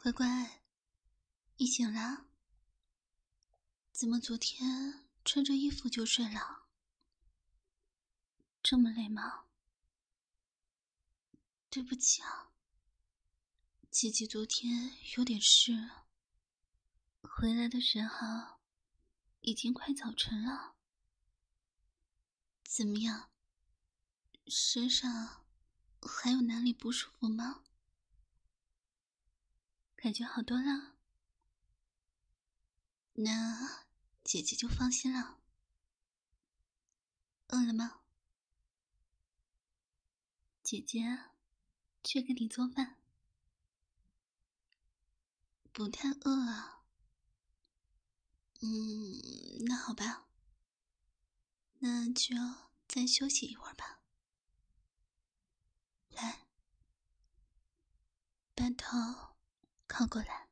乖乖，你醒了？怎么昨天穿着衣服就睡了？这么累吗？对不起啊，姐姐昨天有点事，回来的时候已经快早晨了。怎么样？身上还有哪里不舒服吗？感觉好多了？那姐姐就放心了。饿了吗？姐姐去给你做饭。不太饿啊。那好吧，那就再休息一会儿吧。来，把头靠过来。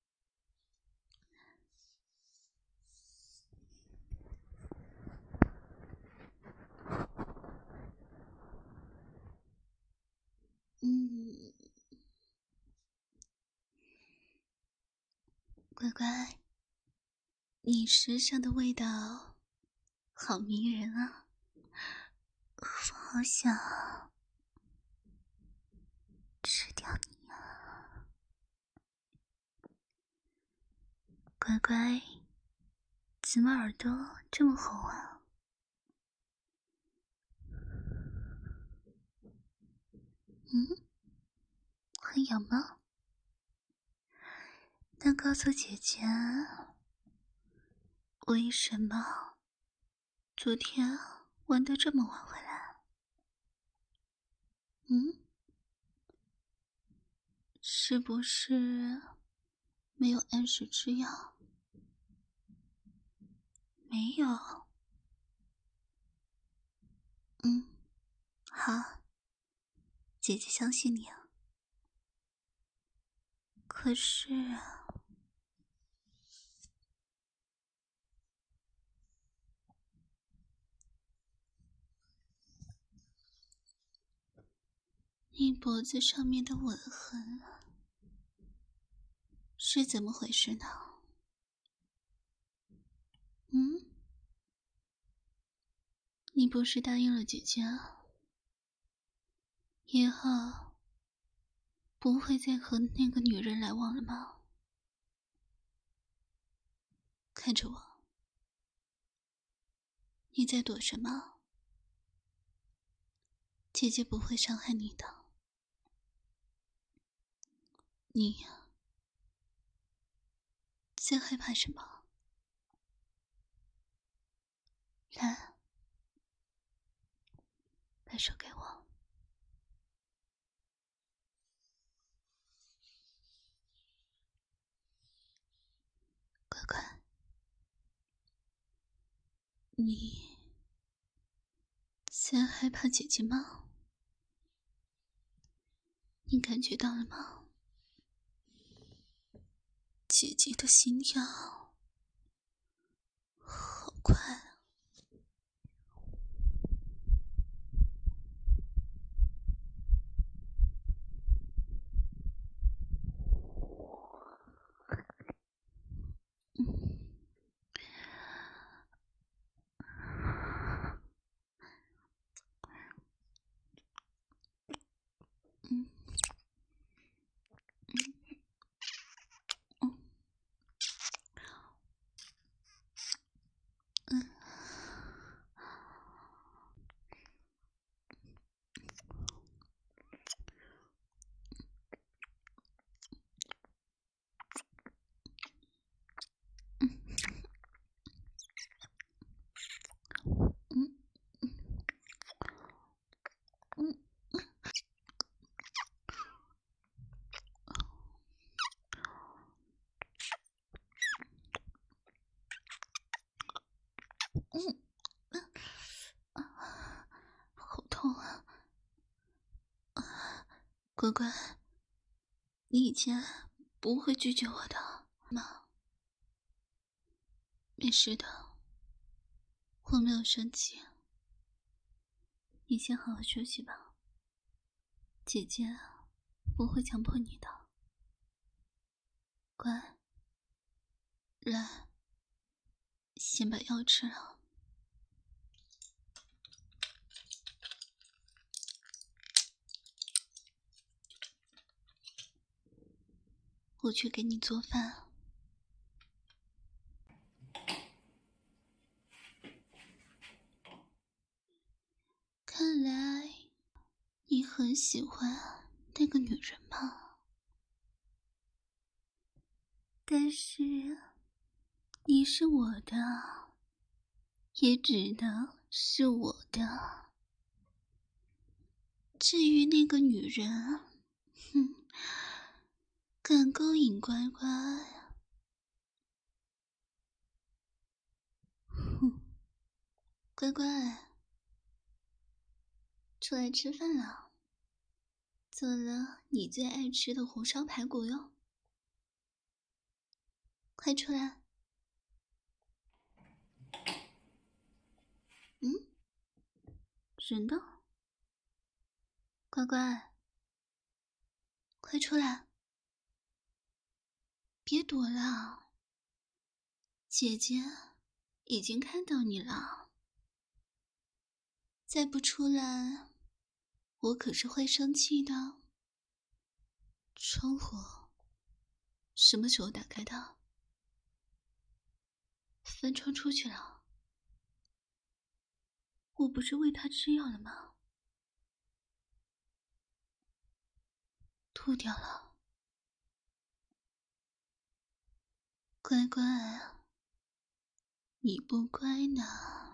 乖乖，你身上的味道好迷人啊，我好想吃掉你啊。乖乖，怎么耳朵这么红啊？很痒吗？那告诉姐姐，为什么昨天玩得这么晚回来？是不是没有按时吃药？没有。好，姐姐相信你啊。可是你脖子上面的吻痕是怎么回事呢？你不是答应了姐姐以后不会再和那个女人来往了吗？看着我，你在躲什么？姐姐不会伤害你的。你在害怕什么？来，把手给我。乖乖，你在害怕姐姐吗？你感觉到了吗？姐姐的心跳好快啊。好痛啊！乖乖，你以前不会拒绝我的吗？没事的，我没有生气。你先好好休息吧，姐姐不会强迫你的。 乖，来，先把药吃了。我去给你做饭。看来你很喜欢那个女人吧？但是你是我的，也只能是我的。至于那个女人，哼，敢勾引乖乖，哼，乖乖，出来吃饭了。做了你最爱吃的红烧排骨哟，快出来。嗯，人呢？乖乖，快出来，别躲了，姐姐已经看到你了。再不出来，我可是会生气的。窗户什么时候打开的？翻窗出去了。我不是喂他吃药了吗？吐掉了。乖乖，你不乖呢。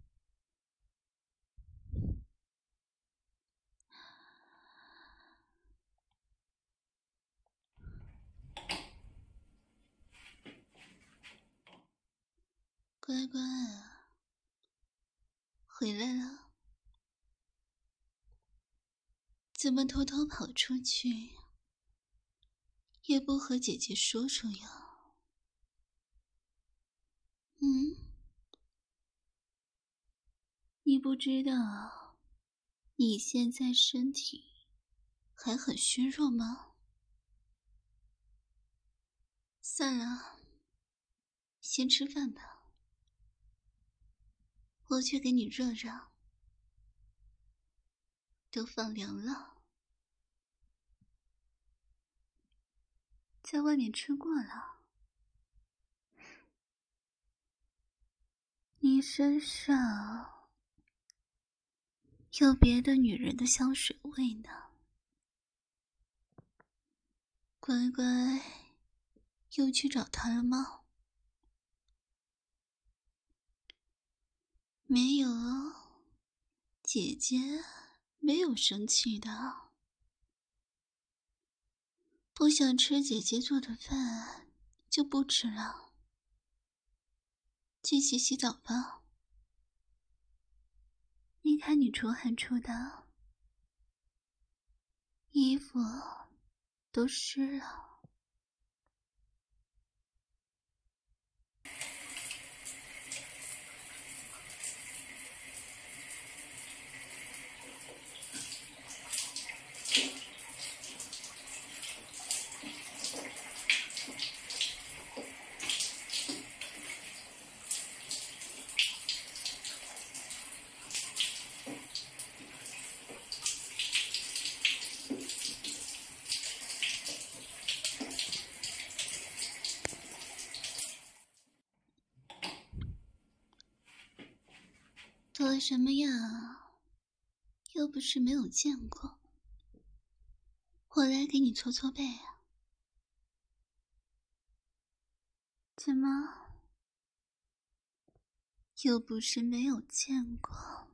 乖乖，回来了。怎么偷偷跑出去，也不和姐姐说说呀？嗯，你不知道你现在身体还很虚弱吗？算了，先吃饭吧，我去给你热热。都放凉了，在外面吃过了。你身上有别的女人的香水味呢。乖乖，又去找她了吗？没有，姐姐没有生气的。不想吃姐姐做的饭就不吃了，去洗澡吧。你看你出汗出的，衣服都湿了。躲什么呀？又不是没有见过。我来给你搓搓背啊。怎么？又不是没有见过。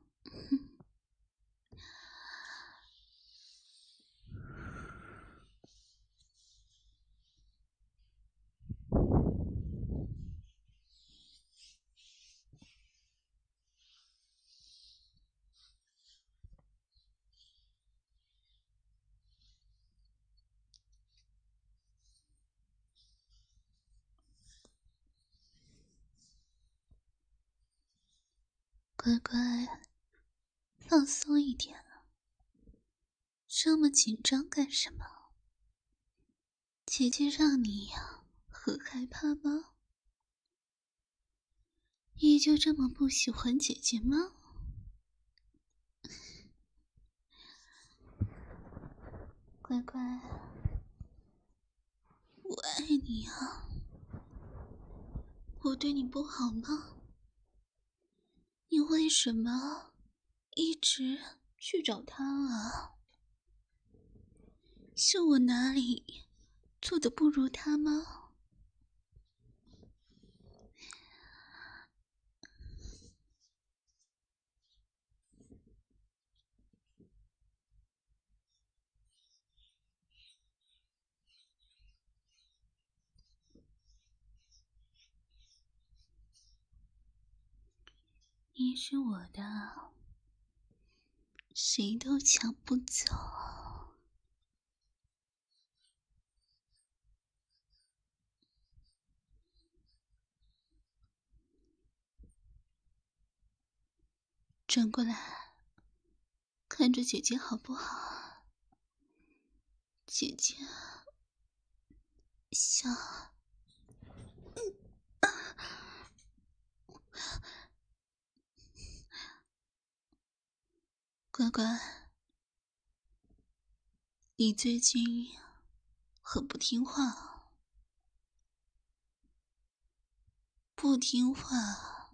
乖乖，放松一点啊，这么紧张干什么？姐姐让你呀， 很害怕吗？你就这么不喜欢姐姐吗？乖乖，我爱你啊！我对你不好吗？你为什么一直去找他啊？是我哪里做的不如他吗？你是我的，谁都抢不走。转过来，看着姐姐好不好？姐姐想，乖乖，你最近很不听话，不听话，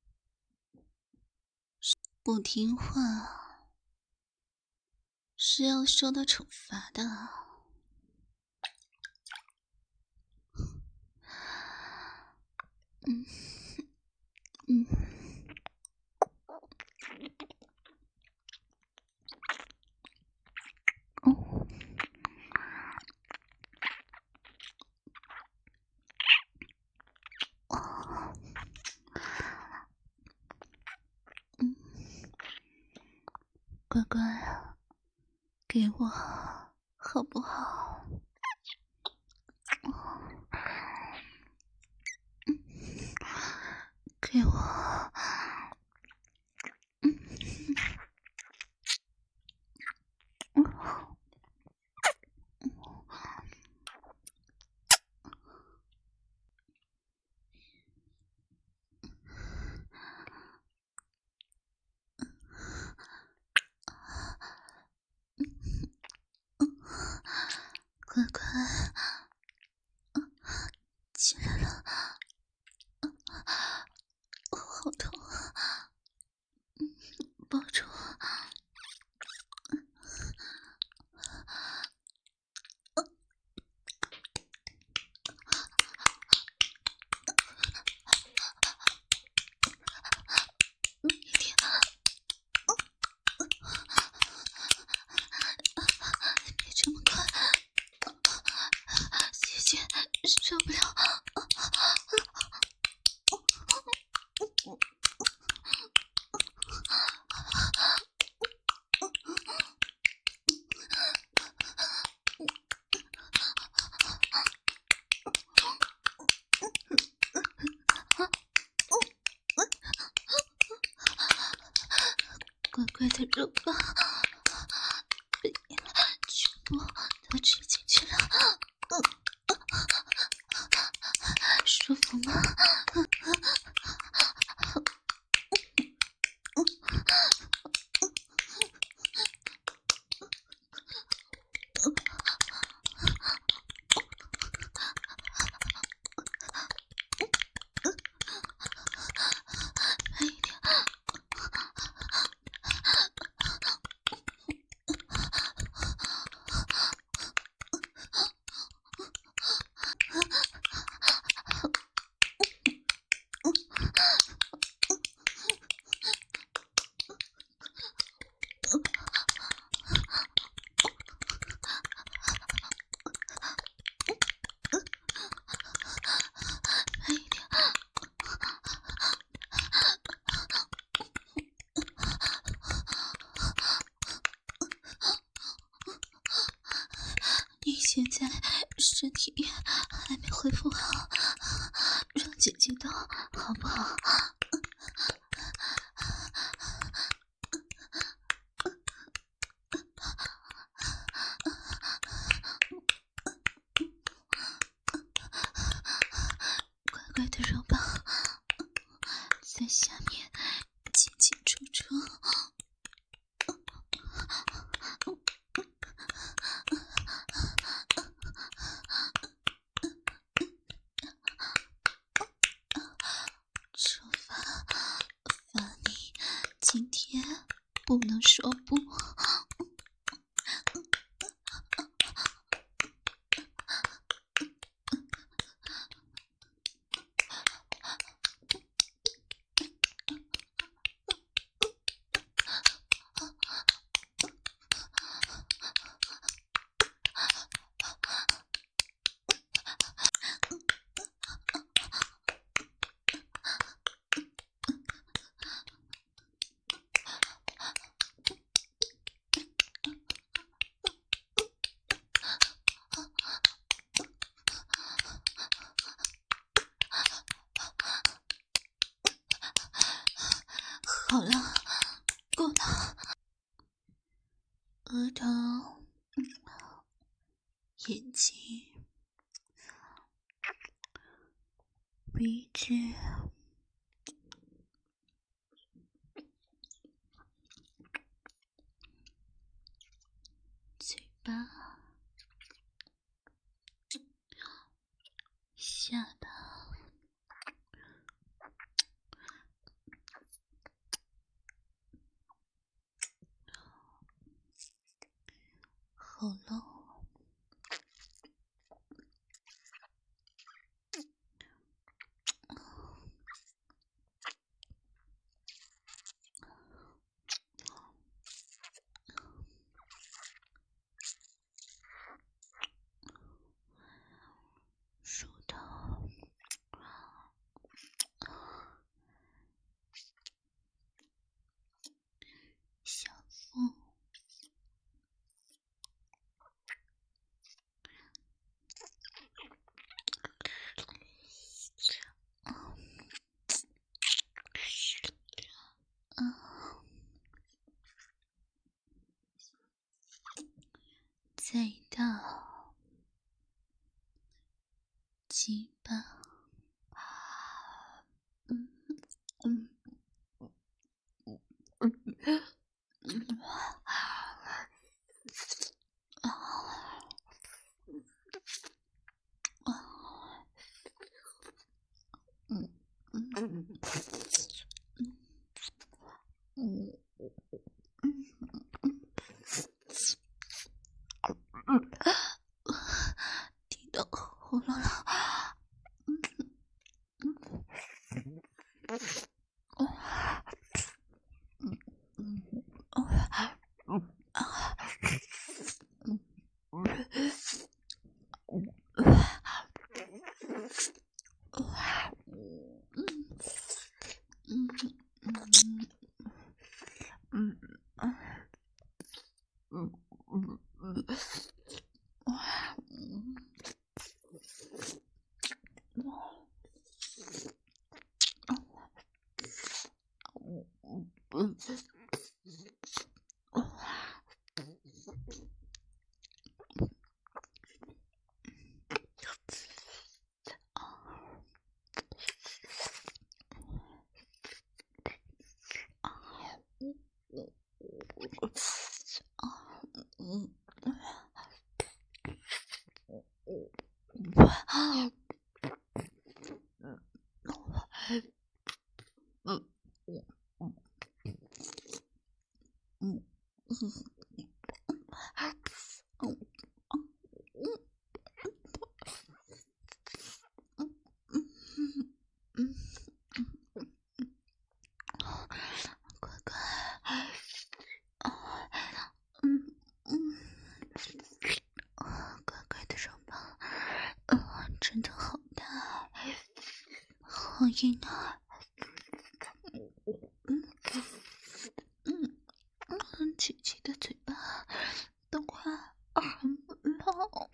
不听话是要受到惩罚的。嗯嗯。哦，嗯，乖乖，给我好不好？给我，乖乖，起来了，好痛啊！抱住我。别这么快，姐姐受不了。乖乖的肉棒被全部都吃进去了，舒服吗？慢一点。你现在身体还没恢复好，让姐姐动好不好？ 说不？好了，够了。额头、眼睛、鼻子、嘴巴、下巴、喉咙、乳头、小腹、再到鸡巴，听到喉咙了。乖乖，乖乖的肉棒，真的好大，好硬啊！琪琪的嘴巴都快含不了。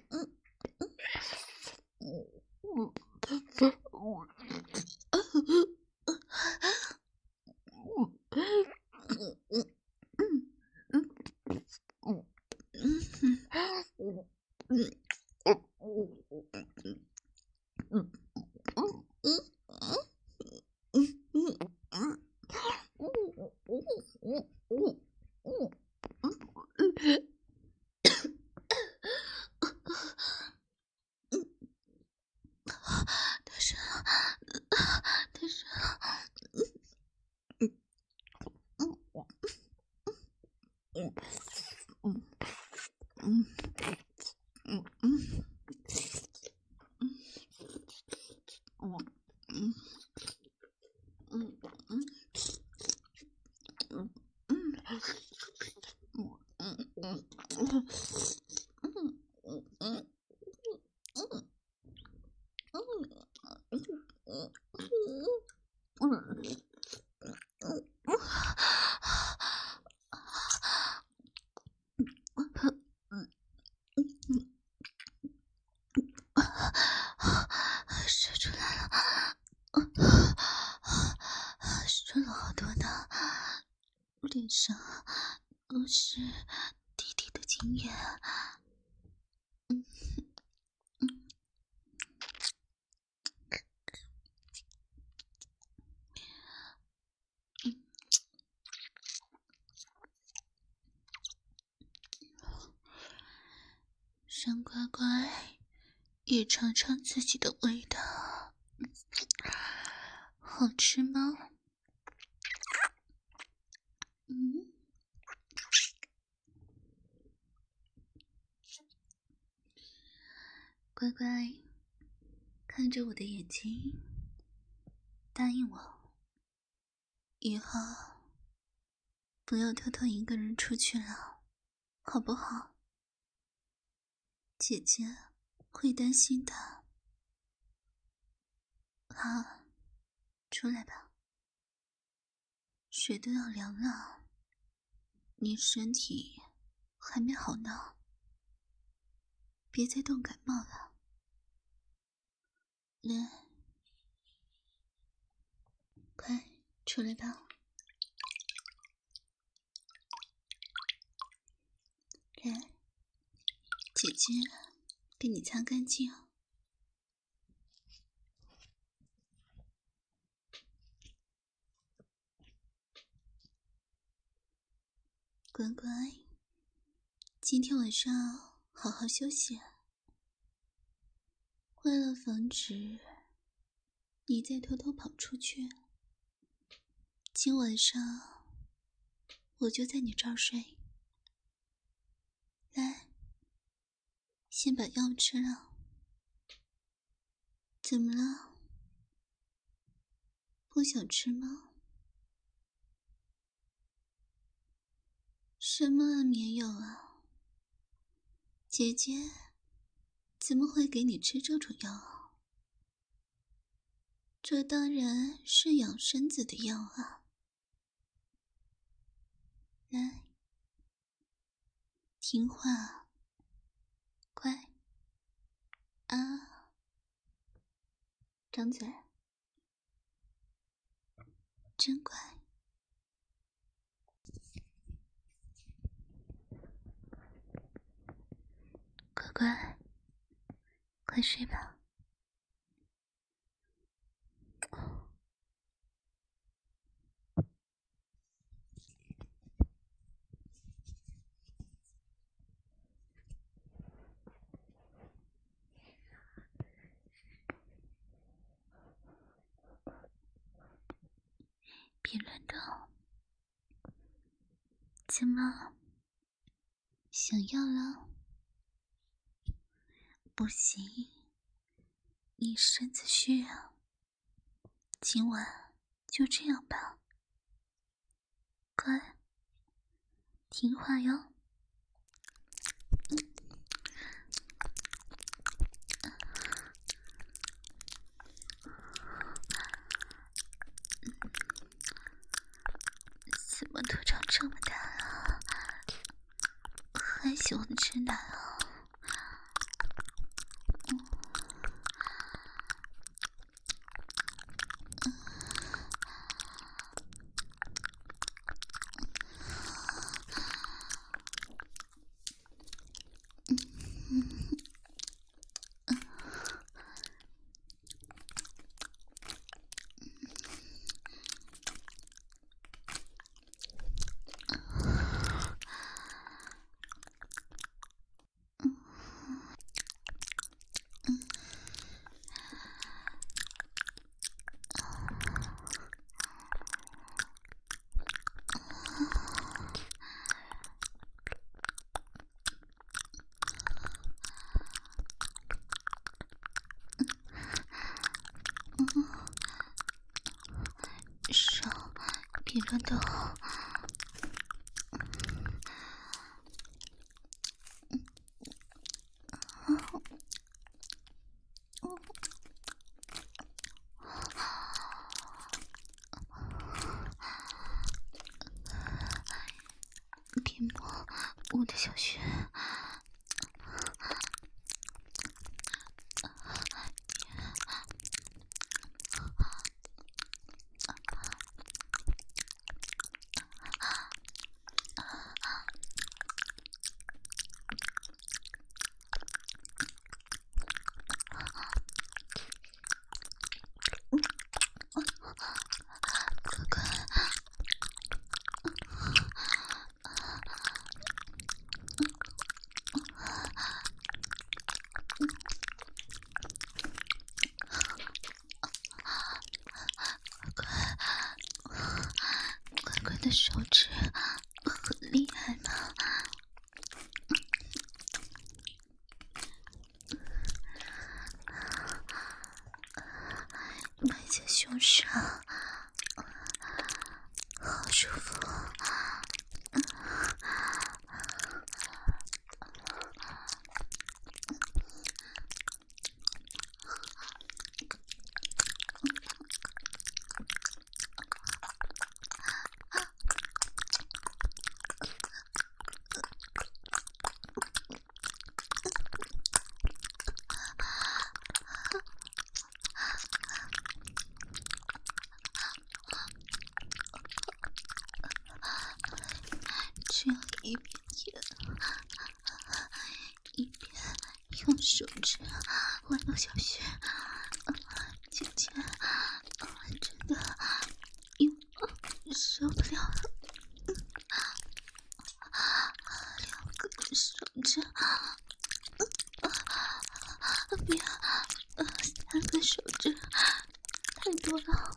大声，大声！ 射出来了，射了好多呢，脸上都是滴滴的精液。让乖乖也尝尝自己的味道，好吃吗？乖乖，看着我的眼睛，答应我，以后不要偷偷一个人出去了，好不好？姐姐会担心的。好，出来吧，水都要凉了，你身体还没好呢，别再冻感冒了。来，快出来吧。来，姐姐给你擦干净。乖乖，今天晚上好好休息。为了防止你再偷偷跑出去，今晚上我就在你这儿睡。来，先把药吃了。怎么了？不想吃吗？什么安眠药啊？姐姐怎么会给你吃这种药啊？这当然是养身子的药啊。来，听话，乖啊，张嘴，真乖。乖乖，快睡吧。别乱动。怎么？想要了？不行，你身子虚啊。今晚就这样吧，乖，听话哟。怎么都长这么大啊？还喜欢吃奶啊？ 别乱动。别摸我的小穴。乖乖的手指很厉害吗？埋在胸上，好舒服。这样一边用手指玩弄小穴，姐姐真的受不了了。2个手指，别，3个手指，太多了，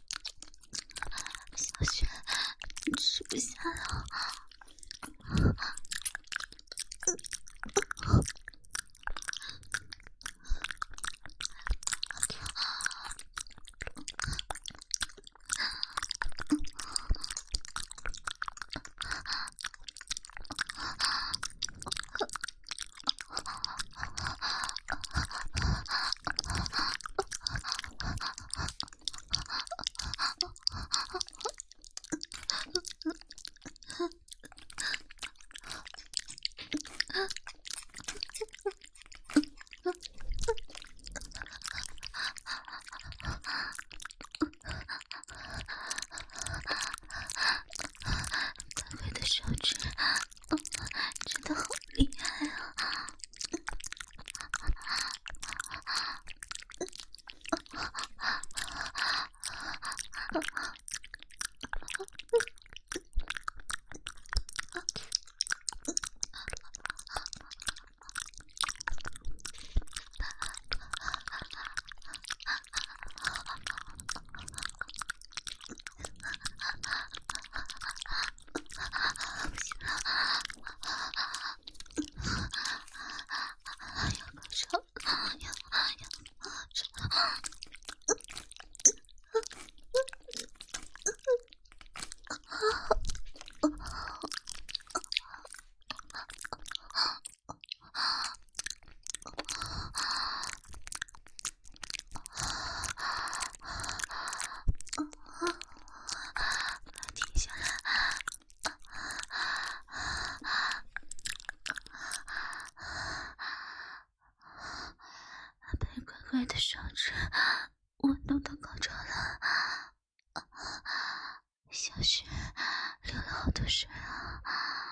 小穴吃不下了。乖乖的手指，真的好厉害啊！停下来，被乖乖的手指温动到高潮了，小雪流了好多水啊！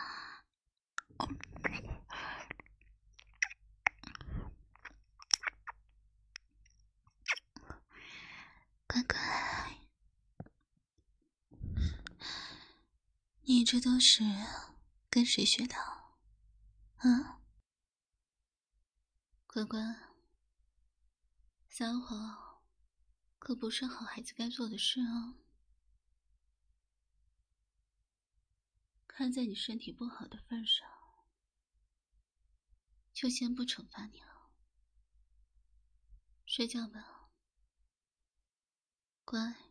乖乖，你这都是跟谁学的？啊？乖乖，撒谎可不是好孩子该做的事哦。看在你身体不好的份上，就先不惩罚你了。睡觉吧，乖。